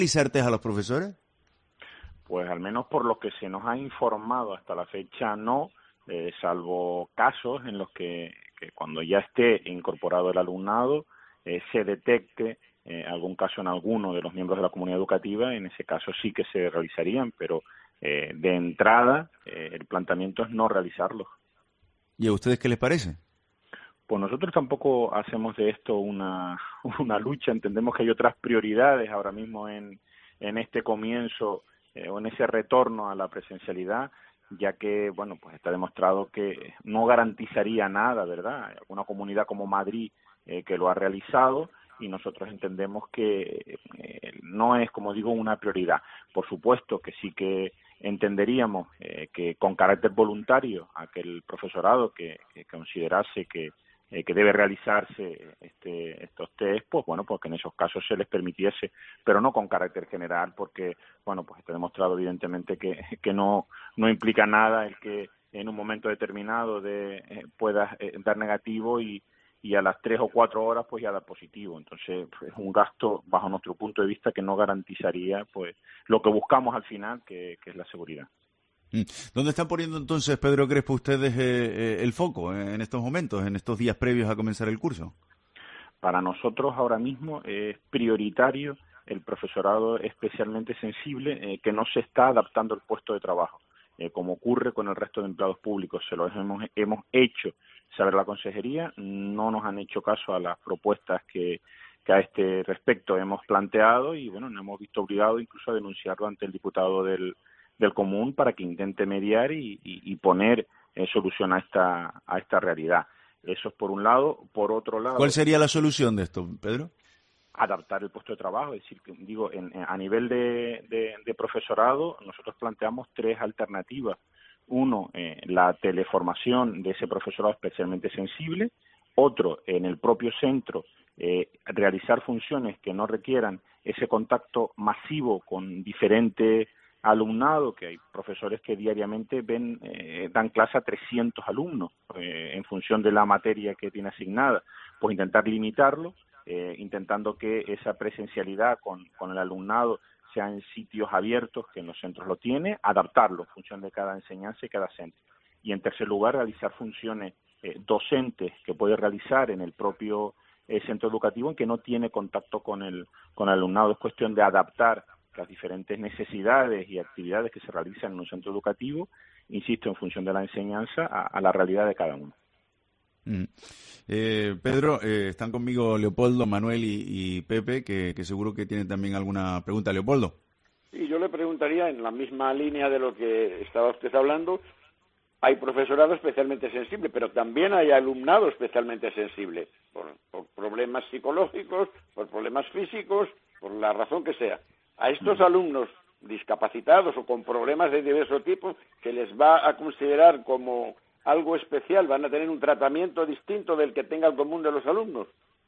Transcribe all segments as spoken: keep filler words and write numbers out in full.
certes a los profesores? Pues al menos por lo que se nos ha informado hasta la fecha no, eh, salvo casos en los que, que cuando ya esté incorporado el alumnado eh, se detecte eh, algún caso en alguno de los miembros de la comunidad educativa, en ese caso sí que se realizarían, pero eh, de entrada eh, el planteamiento es no realizarlos. ¿Y a ustedes qué les parece? Pues nosotros tampoco hacemos de esto una, una lucha, entendemos que hay otras prioridades ahora mismo en, en este comienzo eh, o en ese retorno a la presencialidad, ya que, bueno, pues está demostrado que no garantizaría nada, ¿verdad? Hay alguna comunidad como Madrid eh, que lo ha realizado y nosotros entendemos que eh, no es, como digo, una prioridad. Por supuesto que sí que entenderíamos eh, que con carácter voluntario aquel profesorado que, que considerase que Eh, que debe realizarse este, estos test, pues bueno, porque en esos casos se les permitiese, pero no con carácter general, porque, bueno, pues está demostrado evidentemente que, que no, no implica nada el que en un momento determinado de, eh, puedas eh, dar negativo y, y a las tres o cuatro horas pues ya da positivo. Entonces pues, es un gasto, bajo nuestro punto de vista, que no garantizaría pues lo que buscamos al final, que, que es la seguridad. ¿Dónde están poniendo entonces, Pedro Crespo, ustedes eh, eh, el foco en estos momentos, en estos días previos a comenzar el curso? Para nosotros ahora mismo es prioritario el profesorado especialmente sensible eh, que no se está adaptando al puesto de trabajo, eh, como ocurre con el resto de empleados públicos. Se lo hemos, hemos hecho saber a la consejería, no nos han hecho caso a las propuestas que, que a este respecto hemos planteado y bueno, nos hemos visto obligados incluso a denunciarlo ante el diputado del del común para que intente mediar y, y, y poner eh, solución a esta a esta realidad. Eso es por un lado. Por otro lado, ¿cuál sería la solución de esto, Pedro? Adaptar el puesto de trabajo, es decir, que, digo, en, en, a nivel de, de, de profesorado, nosotros planteamos tres alternativas. Uno, eh, la teleformación de ese profesorado especialmente sensible. Otro, en el propio centro, eh, realizar funciones que no requieran ese contacto masivo con diferentes alumnado, que hay profesores que diariamente ven eh, dan clase a trescientos alumnos eh, en función de la materia que tiene asignada, pues intentar limitarlo, eh, intentando que esa presencialidad con, con el alumnado sea en sitios abiertos, que en los centros lo tiene, adaptarlo en función de cada enseñanza y cada centro. Y en tercer lugar, realizar funciones eh, docentes que puede realizar en el propio eh, centro educativo en que no tiene contacto con el, con el alumnado. Es cuestión de adaptar las diferentes necesidades y actividades que se realizan en un centro educativo, insisto, en función de la enseñanza, a, a la realidad de cada uno. Mm. Eh, Pedro, eh, están conmigo Leopoldo, Manuel y, y Pepe, que, que seguro que tienen también alguna pregunta. Leopoldo. Y yo le preguntaría, en la misma línea de lo que estaba usted hablando, hay profesorado especialmente sensible, pero también hay alumnado especialmente sensible, por, por problemas psicológicos, por problemas físicos, por la razón que sea. A estos alumnos discapacitados o con problemas de diverso tipo, ¿se les va a considerar como algo especial? ¿Van a tener un tratamiento distinto del que tenga el común de los alumnos?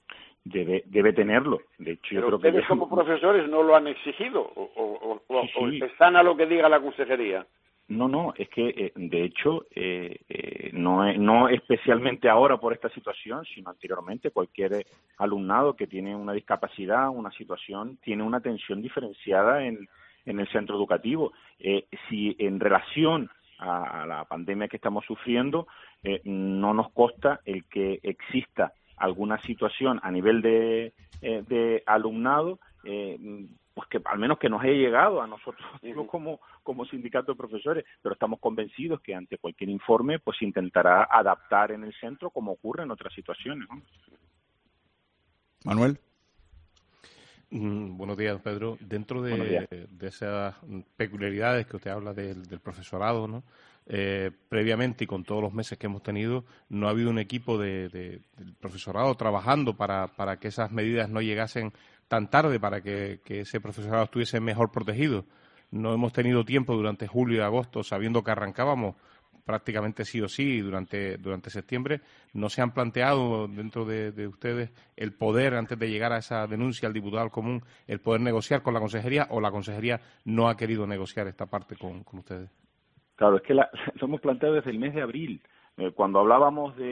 Debe, debe tenerlo. De hecho, Pero yo creo ustedes que como profesores no lo han exigido o, o, o, sí, sí. o están a lo que diga la consejería. No, no, es que eh, de hecho eh, eh, no, es, no especialmente ahora por esta situación, sino anteriormente cualquier alumnado que tiene una discapacidad, una situación, tiene una atención diferenciada en, en el centro educativo. Eh, si en relación a, a la pandemia que estamos sufriendo, eh, no nos consta el que exista alguna situación a nivel de, eh, de alumnado, eh, pues que al menos que nos haya llegado a nosotros digo, como como sindicato de profesores, pero estamos convencidos que ante cualquier informe pues intentará adaptar en el centro como ocurre en otras situaciones, ¿no? Manuel. Mm, buenos días, Pedro. Dentro de, de esas peculiaridades que usted habla del, del profesorado, ¿no? Eh, previamente y con todos los meses que hemos tenido, no ha habido un equipo de, de, del profesorado trabajando para, para que esas medidas no llegasen tan tarde, para que, que ese profesorado estuviese mejor protegido. No hemos tenido tiempo durante julio y agosto, sabiendo que arrancábamos prácticamente sí o sí durante durante septiembre. ¿No se han planteado dentro de, de ustedes el poder, antes de llegar a esa denuncia al diputado al común, el poder negociar con la consejería, o la consejería no ha querido negociar esta parte con, con ustedes? Claro, es que la, lo hemos planteado desde el mes de abril, eh, cuando hablábamos de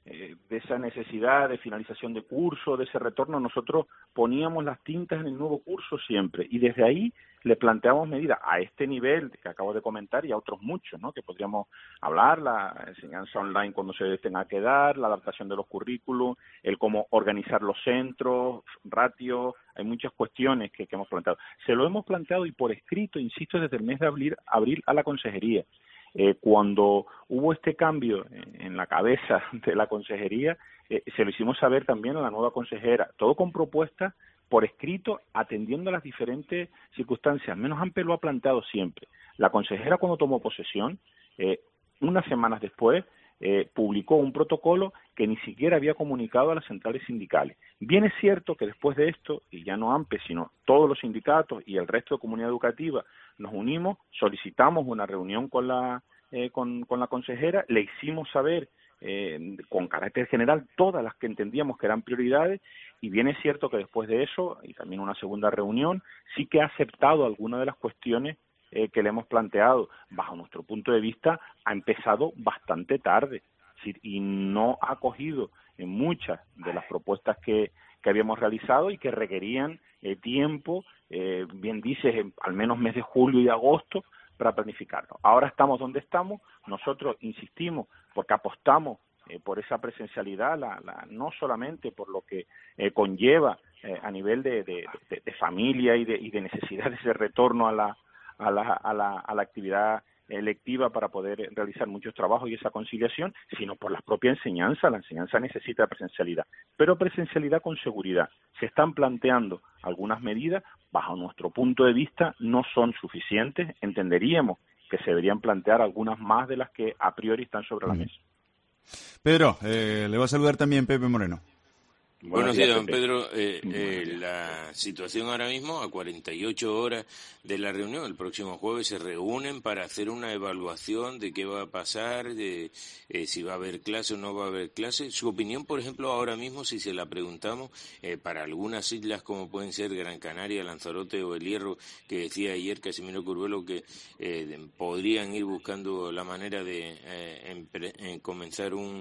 eh, de esa necesidad de finalización de curso, de ese retorno, nosotros poníamos las tintas en el nuevo curso siempre, y desde ahí le planteamos medidas a este nivel que acabo de comentar y a otros muchos, ¿no?, que podríamos hablar, la enseñanza online cuando se tenga que dar, la adaptación de los currículos, el cómo organizar los centros, ratios, hay muchas cuestiones que, que hemos planteado. Se lo hemos planteado y por escrito, insisto, desde el mes de abril, abril a la consejería. Eh, cuando hubo este cambio en, en la cabeza de la consejería, eh, se lo hicimos saber también a la nueva consejera, todo con propuestas por escrito, atendiendo a las diferentes circunstancias. Menos Ampe lo ha planteado siempre. La consejera, cuando tomó posesión, eh, unas semanas después, eh, publicó un protocolo que ni siquiera había comunicado a las centrales sindicales. Bien es cierto que después de esto, y ya no Ampe, sino todos los sindicatos y el resto de comunidad educativa, nos unimos, solicitamos una reunión con la, eh, con, con la consejera, le hicimos saber eh, con carácter general todas las que entendíamos que eran prioridades, y bien es cierto que después de eso, y también una segunda reunión, sí que ha aceptado algunas de las cuestiones eh, que le hemos planteado. Bajo nuestro punto de vista, ha empezado bastante tarde, sí, y no ha acogido en muchas de las propuestas que, que habíamos realizado y que requerían eh, tiempo, eh, bien dices, en, al menos mes de julio y agosto, para planificarlo. Ahora estamos donde estamos, nosotros insistimos porque apostamos eh, por esa presencialidad, la, la, no solamente por lo que eh, conlleva eh, a nivel de, de, de, de familia y de, y de necesidad de ese retorno a la, a la, a la, a la actividad electiva para poder realizar muchos trabajos y esa conciliación, sino por la propia enseñanza. La enseñanza necesita presencialidad, pero presencialidad con seguridad. Se están planteando algunas medidas, bajo nuestro punto de vista no son suficientes, entenderíamos que se deberían plantear algunas más de las que a priori están sobre la mesa. Pedro, eh, le va a saludar también Pepe Moreno. Buenos días, don Pedro. Eh, eh, la situación ahora mismo, a cuarenta y ocho horas de la reunión, el próximo jueves se reúnen para hacer una evaluación de qué va a pasar, de eh, si va a haber clase o no va a haber clase. Su opinión, por ejemplo, ahora mismo, si se la preguntamos, eh, para algunas islas como pueden ser Gran Canaria, Lanzarote o El Hierro, que decía ayer Casimiro Curvelo que eh, podrían ir buscando la manera de eh, en, en comenzar un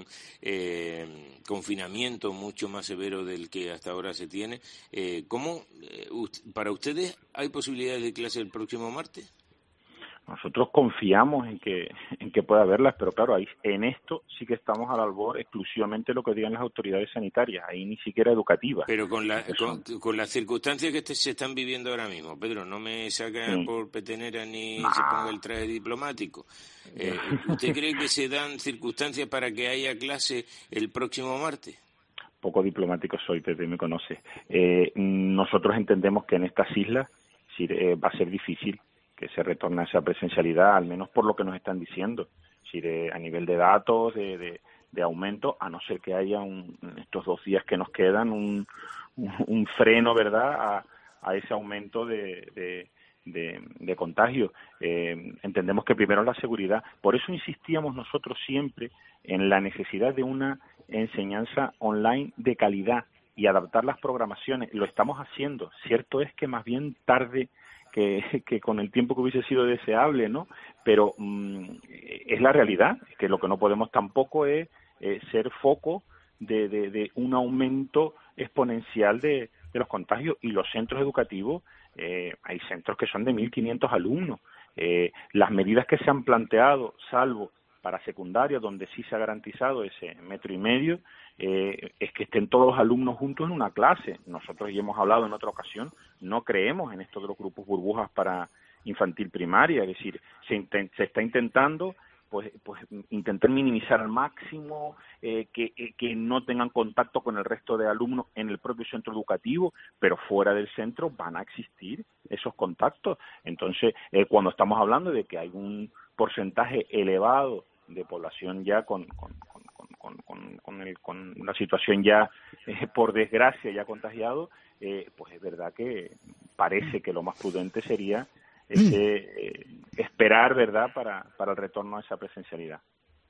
eh, confinamiento mucho más severo del que hasta ahora se tiene. Eh, ¿Cómo, eh, para ustedes, hay posibilidades de clase el próximo martes? Nosotros confiamos en que en que pueda haberlas, pero claro, ahí en esto sí que estamos al albor exclusivamente lo que digan las autoridades sanitarias, ahí ni siquiera educativas. Pero con, la, con, con las circunstancias que este, se están viviendo ahora mismo, Pedro, no me saca sí. por petenera ni nah. se ponga el traje diplomático. Eh, ¿Usted cree que se dan circunstancias para que haya clase el próximo martes? Poco diplomático soy, Pepe, me conoce. Eh, nosotros entendemos que en estas islas sí, eh, va a ser difícil que se retorne a esa presencialidad, al menos por lo que nos están diciendo, sí, de, a nivel de datos, de, de, de aumento, a no ser que haya un, estos dos días que nos quedan un, un, un freno, ¿verdad?, a, a ese aumento de, de, de, de contagio. Eh, entendemos que primero la seguridad. Por eso insistíamos nosotros siempre en la necesidad de una enseñanza online de calidad y adaptar las programaciones. Lo estamos haciendo. Cierto es que más bien tarde que, que con el tiempo que hubiese sido deseable, ¿no? Pero mmm, es la realidad, que lo que no podemos tampoco es eh, ser foco de, de, de un aumento exponencial de, de los contagios. Y los centros educativos, eh, hay centros que son de mil quinientos alumnos. Eh, las medidas que se han planteado, salvo para secundaria, donde sí se ha garantizado ese metro y medio, eh, es que estén todos los alumnos juntos en una clase. Nosotros ya hemos hablado en otra ocasión, no creemos en esto de los grupos burbujas para infantil primaria, es decir, se, intent, se está intentando pues pues intentar minimizar al máximo, eh, que, eh, que no tengan contacto con el resto de alumnos en el propio centro educativo, pero fuera del centro van a existir esos contactos. Entonces, eh, cuando estamos hablando de que hay un porcentaje elevado de población ya con con, con, con, con, con, el, con una situación ya, eh, por desgracia, ya contagiado, eh, pues es verdad que parece que lo más prudente sería ese, eh, esperar, ¿verdad?, para, para el retorno a esa presencialidad.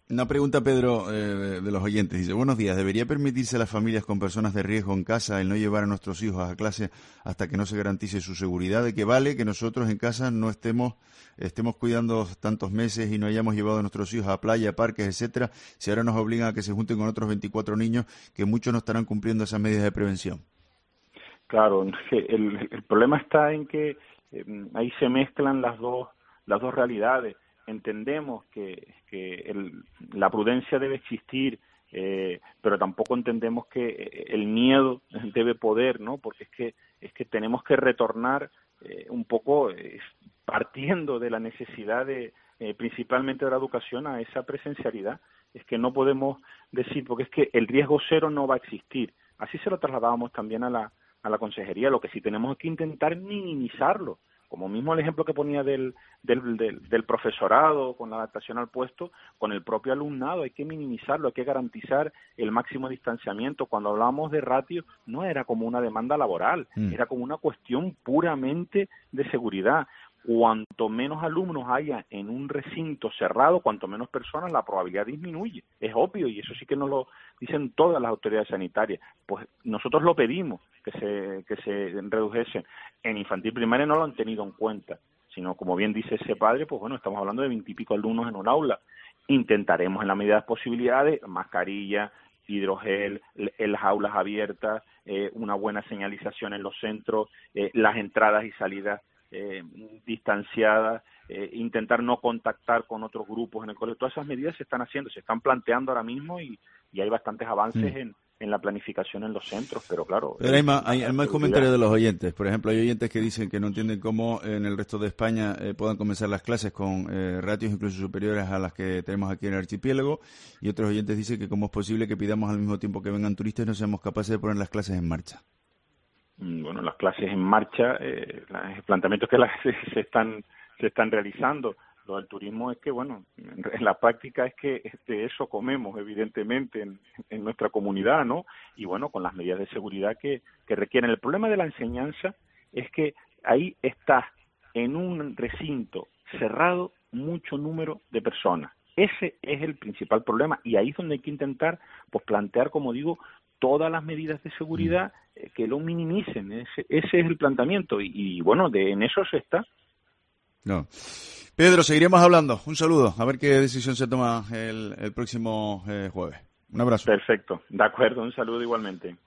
Una pregunta, Pedro, eh, de los oyentes. Dice, buenos días, ¿debería permitirse a las familias con personas de riesgo en casa el no llevar a nuestros hijos a clase hasta que no se garantice su seguridad? ¿De qué vale que nosotros en casa no estemos estemos cuidando tantos meses y no hayamos llevado a nuestros hijos a playa, parques, etcétera, si ahora nos obligan a que se junten con otros veinticuatro niños que muchos no estarán cumpliendo esas medidas de prevención? Claro, el, el problema está en que eh, ahí se mezclan las dos las dos realidades. Entendemos que, que el, la prudencia debe existir, eh, pero tampoco entendemos que el miedo debe poder, ¿no? Porque es que es que tenemos que retornar eh, un poco eh, partiendo de la necesidad de eh, principalmente de la educación a esa presencialidad. Es que no podemos decir, porque es que el riesgo cero no va a existir. Así se lo trasladábamos también a la a la consejería. Lo que sí tenemos es que intentar minimizarlo. Como mismo el ejemplo que ponía del, del, del, del profesorado con la adaptación al puesto, con el propio alumnado hay que minimizarlo, hay que garantizar el máximo distanciamiento. Cuando hablábamos de ratio no era como una demanda laboral, mm. era como una cuestión puramente de seguridad. Cuanto menos alumnos haya en un recinto cerrado, cuanto menos personas, la probabilidad disminuye. Es obvio, y eso sí que nos lo dicen todas las autoridades sanitarias. Pues nosotros lo pedimos, que se que se redujesen. En infantil primaria no lo han tenido en cuenta, sino, como bien dice ese padre, pues bueno, estamos hablando de veintipico alumnos en un aula. Intentaremos, en la medida de las posibilidades, mascarilla, hidrogel, en las aulas abiertas, eh, una buena señalización en los centros, eh, las entradas y salidas Eh, distanciadas, eh, intentar no contactar con otros grupos en el colegio. Todas esas medidas se están haciendo, se están planteando ahora mismo y, y hay bastantes avances mm. en, en la planificación en los centros, pero claro... Pero hay más, hay, hay más comentarios de los oyentes. Por ejemplo, hay oyentes que dicen que no entienden cómo en el resto de España eh, puedan comenzar las clases con eh, ratios incluso superiores a las que tenemos aquí en el archipiélago, y otros oyentes dicen que cómo es posible que pidamos al mismo tiempo que vengan turistas y no seamos capaces de poner las clases en marcha. Bueno, las clases en marcha, eh, los planteamientos que las, se están se están realizando. Lo del turismo es que, bueno, en la práctica es que de eso comemos, evidentemente, en, en nuestra comunidad, ¿no? Y bueno, con las medidas de seguridad que, que requieren. El problema de la enseñanza es que ahí está, en un recinto cerrado, mucho número de personas. Ese es el principal problema, y ahí es donde hay que intentar, pues, plantear, como digo, todas las medidas de seguridad eh, que lo minimicen. Ese, ese es el planteamiento y, y bueno, de en eso se está. No. Pedro, seguiremos hablando. Un saludo. A ver qué decisión se toma el, el próximo eh, jueves. Un abrazo. Perfecto. De acuerdo. Un saludo igualmente.